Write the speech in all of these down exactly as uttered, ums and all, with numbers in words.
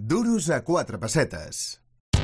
Duros a quatre pessetes.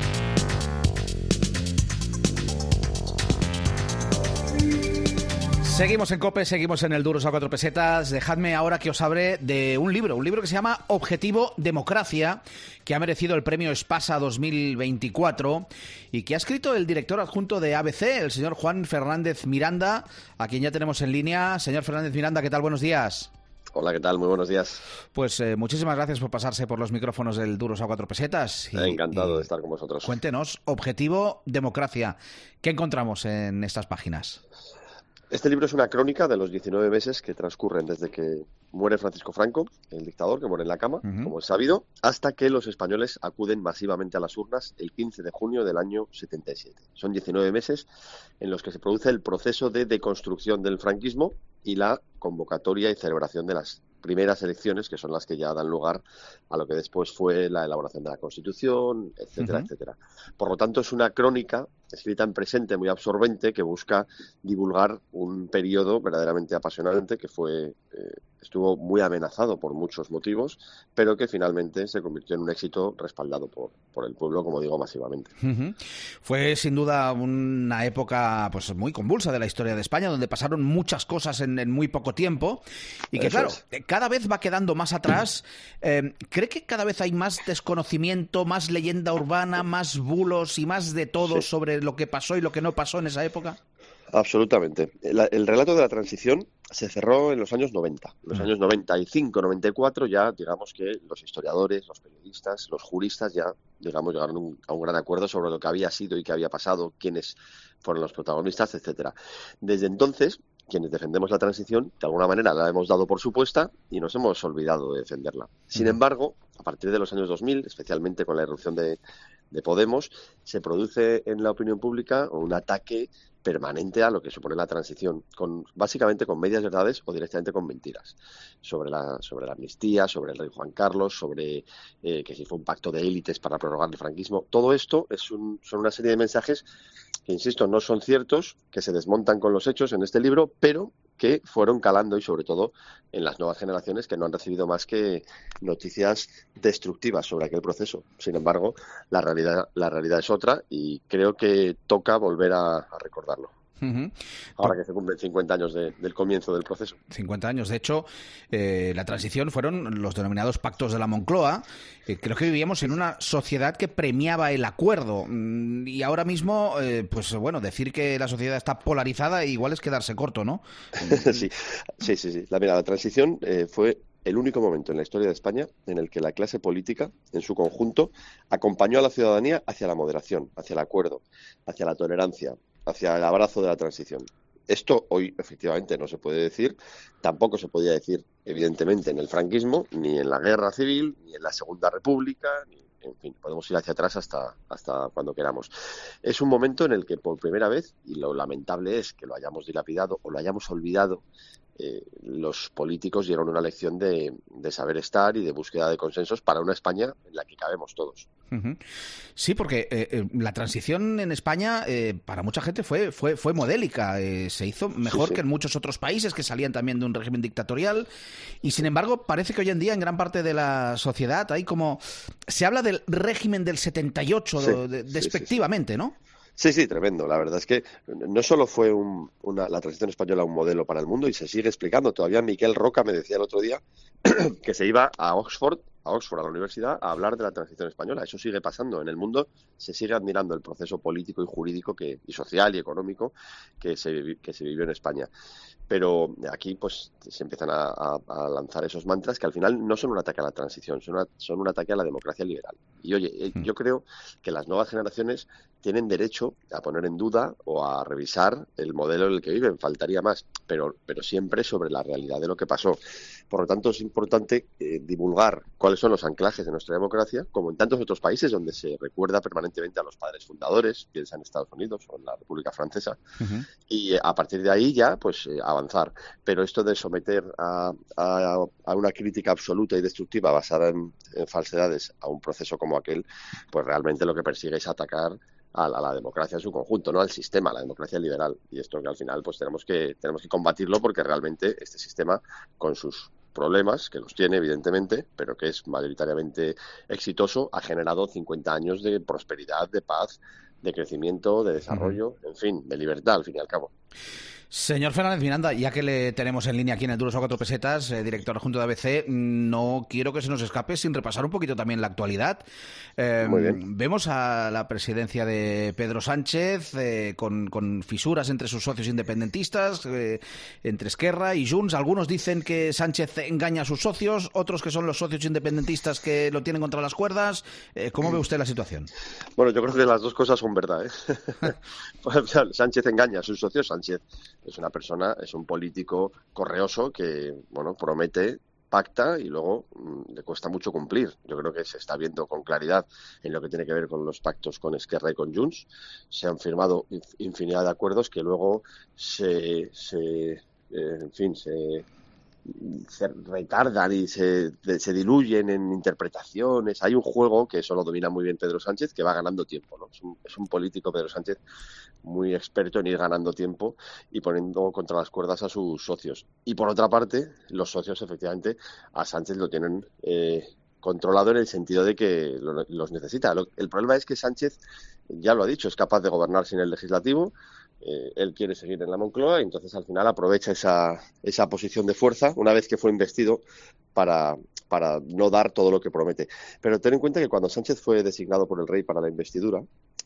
Seguimos en COPE, seguimos en el Duros a cuatro pesetas. Dejadme ahora que os hable de un libro, un libro que se llama Objetivo Democracia, que ha merecido el premio Espasa dos mil veinticuatro y que ha escrito el director adjunto de A B C, el señor Juan Fernández Miranda, a quien ya tenemos en línea. Señor Fernández Miranda, ¿qué tal? Buenos días. Hola, ¿qué tal? Muy buenos días. Pues eh, muchísimas gracias por pasarse por los micrófonos del Duros a cuatro pesetas. Y, Encantado y de estar con vosotros. Cuéntenos, Objetivo Democracia. ¿Qué encontramos en estas páginas? Este libro es una crónica de los diecinueve meses que transcurren desde que muere Francisco Franco, el dictador que muere en la cama, uh-huh. como es sabido, hasta que los españoles acuden masivamente a las urnas el quince de junio del año setenta y siete. Son diecinueve meses en los que se produce el proceso de deconstrucción del franquismo y la convocatoria y celebración de las primeras elecciones, que son las que ya dan lugar a lo que después fue la elaboración de la Constitución, etcétera, uh-huh. etcétera. Por lo tanto, es una crónica escrita en presente, muy absorbente, que busca divulgar un periodo verdaderamente apasionante que fue eh, estuvo muy amenazado por muchos motivos, pero que finalmente se convirtió en un éxito respaldado por, por el pueblo, como digo, masivamente. Uh-huh. Fue sin duda una época pues muy convulsa de la historia de España, donde pasaron muchas cosas en, en muy poco tiempo y que, Eso claro, es. cada vez va quedando más atrás. Eh, ¿Cree que cada vez hay más desconocimiento, más leyenda urbana, más bulos y más de todo sí. sobre lo que pasó y lo que no pasó en esa época? Absolutamente. El, el relato de la transición se cerró en los años noventa. En los años noventa y cinco, noventa y cuatro ya, digamos que los historiadores, los periodistas, los juristas ya, digamos, llegaron a un, a un gran acuerdo sobre lo que había sido y qué había pasado, quiénes fueron los protagonistas, etcétera. Desde entonces, quienes defendemos la transición, de alguna manera la hemos dado por supuesta y nos hemos olvidado de defenderla. Sin embargo, a partir de los años dos mil, especialmente con la irrupción de, de Podemos, se produce en la opinión pública un ataque permanente a lo que supone la transición, con básicamente con medias verdades o directamente con mentiras, sobre la sobre la amnistía, sobre el rey Juan Carlos, sobre eh, que si fue un pacto de élites para prorrogar el franquismo. Todo esto es un, son una serie de mensajes que, insisto, no son ciertos, que se desmontan con los hechos en este libro, pero que fueron calando y sobre todo en las nuevas generaciones que no han recibido más que noticias destructivas sobre aquel proceso. Sin embargo, la realidad la realidad es otra y creo que toca volver a, a recordarlo. Uh-huh. Ahora que se cumplen cincuenta años de, del comienzo del proceso. cincuenta años. De hecho, eh, la transición fueron los denominados pactos de la Moncloa. Eh, creo que vivíamos en una sociedad que premiaba el acuerdo. Y ahora mismo, eh, pues bueno, decir que la sociedad está polarizada igual es quedarse corto, ¿no? sí, sí, sí, sí. La, mira, la transición eh, fue el único momento en la historia de España en el que la clase política, en su conjunto, acompañó a la ciudadanía hacia la moderación, hacia el acuerdo, hacia la tolerancia, hacia el abrazo de la transición. Esto hoy efectivamente no se puede decir, tampoco se podía decir evidentemente en el franquismo, ni en la guerra civil, ni en la Segunda República, ni, en fin, podemos ir hacia atrás hasta, hasta cuando queramos. Es un momento en el que por primera vez, y lo lamentable es que lo hayamos dilapidado o lo hayamos olvidado, Eh, los políticos dieron una lección de, de saber estar y de búsqueda de consensos para una España en la que cabemos todos. Uh-huh. Sí, porque eh, la transición en España eh, para mucha gente fue fue fue modélica, eh, se hizo mejor sí, sí. que en muchos otros países que salían también de un régimen dictatorial y sin embargo parece que hoy en día en gran parte de la sociedad hay como se habla del régimen del setenta y ocho sí, de, de, sí, despectivamente, sí, sí. ¿no? Sí, sí, tremendo. La verdad es que no solo fue un, una, la transición española un modelo para el mundo y se sigue explicando. Todavía Miquel Roca me decía el otro día que se iba a Oxford, a Oxford, a la universidad, a hablar de la transición española. Eso sigue pasando. En el mundo se sigue admirando el proceso político y jurídico que, y social y económico que se, que se vivió en España. Pero aquí pues se empiezan a, a, a lanzar esos mantras que al final no son un ataque a la transición, son, una, son un ataque a la democracia liberal. Y oye, eh, yo creo que las nuevas generaciones tienen derecho a poner en duda o a revisar el modelo en el que viven, faltaría más, pero, pero siempre sobre la realidad de lo que pasó. Por lo tanto, es importante eh, divulgar cuáles son los anclajes de nuestra democracia, como en tantos otros países donde se recuerda permanentemente a los padres fundadores, piensa en Estados Unidos o en la República Francesa, uh-huh. y eh, a partir de ahí ya pues eh, avanzar. Pero esto de someter a, a, a una crítica absoluta y destructiva basada en, en falsedades a un proceso como aquel, pues realmente lo que persigue es atacar a la, a la democracia en su conjunto, no al sistema, a la democracia liberal. Y esto que al final pues tenemos que tenemos que combatirlo porque realmente este sistema con sus problemas, que los tiene evidentemente, pero que es mayoritariamente exitoso, ha generado cincuenta años de prosperidad, de paz, de crecimiento, de desarrollo, uh-huh. en fin, de libertad al fin y al cabo. Señor Fernández Miranda, ya que le tenemos en línea aquí en el Duros a Cuatro Pesetas, eh, director adjunto de A B C, no quiero que se nos escape sin repasar un poquito también la actualidad. Eh, Muy bien. Vemos a la presidencia de Pedro Sánchez eh, con, con fisuras entre sus socios independentistas, eh, entre Esquerra y Junts. Algunos dicen que Sánchez engaña a sus socios, otros que son los socios independentistas que lo tienen contra las cuerdas. Eh, ¿Cómo ve usted la situación? Bueno, yo creo que las dos cosas son verdad, ¿eh? Sánchez engaña a sus socios. Sánchez es una persona, es un político correoso que, bueno, promete, pacta y luego mmm, le cuesta mucho cumplir. Yo creo que se está viendo con claridad en lo que tiene que ver con los pactos con Esquerra y con Junts. Se han firmado infinidad de acuerdos que luego se, se eh, en fin, se... se retardan y se, se diluyen en interpretaciones. Hay un juego que eso lo domina muy bien Pedro Sánchez, que va ganando tiempo, ¿no? Es un, es un político, Pedro Sánchez, muy experto en ir ganando tiempo y poniendo contra las cuerdas a sus socios. Y por otra parte, los socios, efectivamente, a Sánchez lo tienen eh, controlado en el sentido de que lo, los necesita. Lo, el problema es que Sánchez, ya lo ha dicho, es capaz de gobernar sin el legislativo. Eh, él quiere seguir en la Moncloa y entonces al final aprovecha esa, esa posición de fuerza una vez que fue investido para, para no dar todo lo que promete. Pero ten en cuenta que cuando Sánchez fue designado por el rey para la investidura,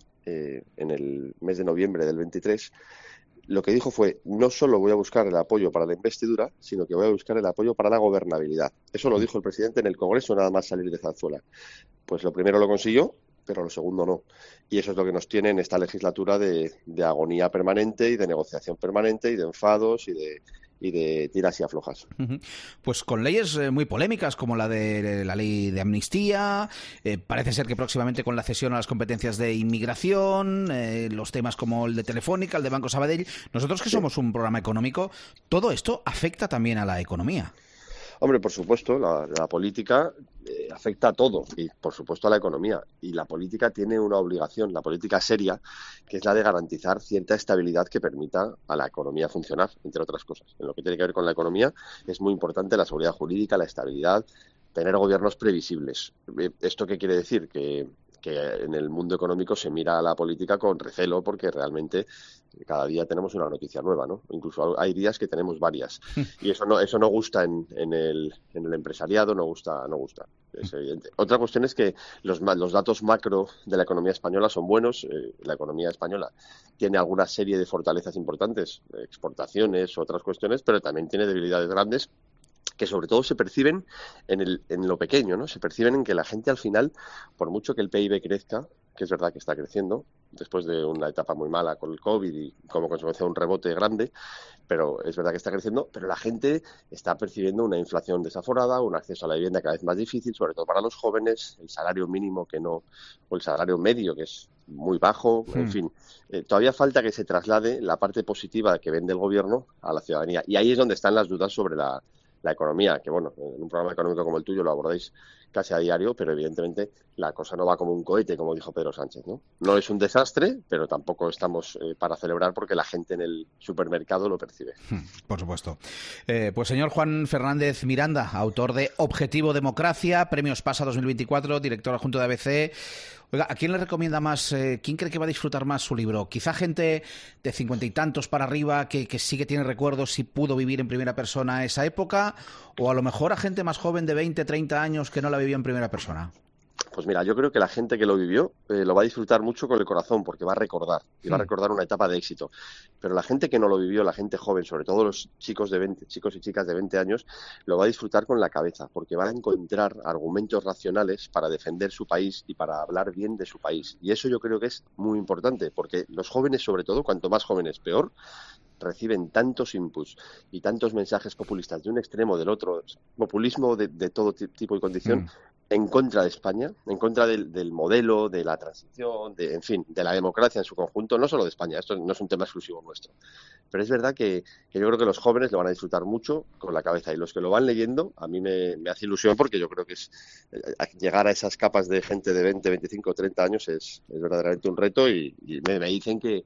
eh, en el mes de noviembre del veintitrés, lo que dijo fue: no solo voy a buscar el apoyo para la investidura, sino que voy a buscar el apoyo para la gobernabilidad. Eso lo dijo el presidente en el Congreso nada más salir de Zarzuela. Pues lo primero lo consiguió, pero lo segundo no. Y eso es lo que nos tiene en esta legislatura de, de agonía permanente y de negociación permanente y de enfados y de, y de tiras y aflojas. Pues con leyes muy polémicas como la de la ley de amnistía, eh, parece ser que próximamente con la cesión a las competencias de inmigración, eh, los temas como el de Telefónica, el de Banco Sabadell. Nosotros que sí. somos un programa económico, todo esto afecta también a la economía. Hombre, por supuesto, la, la política eh, afecta a todo y, por supuesto, a la economía. Y la política tiene una obligación, la política seria, que es la de garantizar cierta estabilidad que permita a la economía funcionar, entre otras cosas. En lo que tiene que ver con la economía es muy importante la seguridad jurídica, la estabilidad, tener gobiernos previsibles. ¿Esto qué quiere decir? Que que en el mundo económico se mira a la política con recelo porque realmente cada día tenemos una noticia nueva, ¿no? Incluso hay días que tenemos varias y eso no eso no gusta en, en el en el empresariado, no gusta no gusta, es evidente. Otra cuestión es que los los datos macro de la economía española son buenos. Eh, la economía española tiene alguna serie de fortalezas importantes, exportaciones, otras cuestiones, pero también tiene debilidades grandes que sobre todo se perciben en, el, en lo pequeño, ¿no? Se perciben en que la gente al final, por mucho que el P I B crezca, que es verdad que está creciendo, después de una etapa muy mala con el COVID y como consecuencia de un rebote grande, pero es verdad que está creciendo, pero la gente está percibiendo una inflación desaforada, un acceso a la vivienda cada vez más difícil, sobre todo para los jóvenes, el salario mínimo que no, o el salario medio que es muy bajo, en hmm. fin. Eh, todavía falta que se traslade la parte positiva que vende el gobierno a la ciudadanía y ahí es donde están las dudas sobre la la economía, que bueno, en un programa económico como el tuyo lo abordáis casi a diario, pero evidentemente la cosa no va como un cohete, como dijo Pedro Sánchez, ¿no? No es un desastre, pero tampoco estamos eh, para celebrar porque la gente en el supermercado lo percibe. Por supuesto. Eh, pues señor Juan Fernández Miranda, autor de Objetivo Democracia, Premios PASA dos mil veinticuatro, director adjunto de A B C. Oiga, ¿a quién le recomienda más, eh, quién cree que va a disfrutar más su libro? Quizá gente de cincuenta y tantos para arriba que, que sí que tiene recuerdos y pudo vivir en primera persona esa época, o a lo mejor a gente más joven de veinte, treinta años que no la vivió en primera persona. Pues mira, yo creo que la gente que lo vivió eh, lo va a disfrutar mucho con el corazón porque va a recordar, y va a recordar una etapa de éxito. Pero la gente que no lo vivió, la gente joven, sobre todo los chicos de veinte, chicos y chicas de veinte años, lo va a disfrutar con la cabeza porque van a encontrar argumentos racionales para defender su país y para hablar bien de su país. Y eso yo creo que es muy importante porque los jóvenes, sobre todo, cuanto más jóvenes peor, reciben tantos inputs y tantos mensajes populistas de un extremo del otro, populismo de, de todo tipo y condición, mm. en contra de España, en contra del, del modelo, de la transición, de, en fin, de la democracia en su conjunto, no solo de España, esto no es un tema exclusivo nuestro. Pero es verdad que, que yo creo que los jóvenes lo van a disfrutar mucho con la cabeza y los que lo van leyendo, a mí me, me hace ilusión porque yo creo que es eh, llegar a esas capas de gente de veinte, veinticinco, treinta años es, es verdaderamente un reto y, y me, me dicen que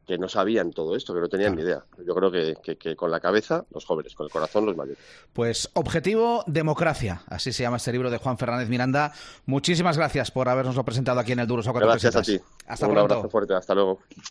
que no sabían todo esto, que no tenían Claro. ni idea. Yo creo que, que, que con la cabeza los jóvenes, con el corazón los mayores. Pues Objetivo Democracia, así se llama este libro de Juan Fernández Miranda. Muchísimas gracias por habernoslo presentado aquí en el Duro Sócrates Gracias a Pesetas. ti. Hasta Un pronto. abrazo fuerte, hasta luego.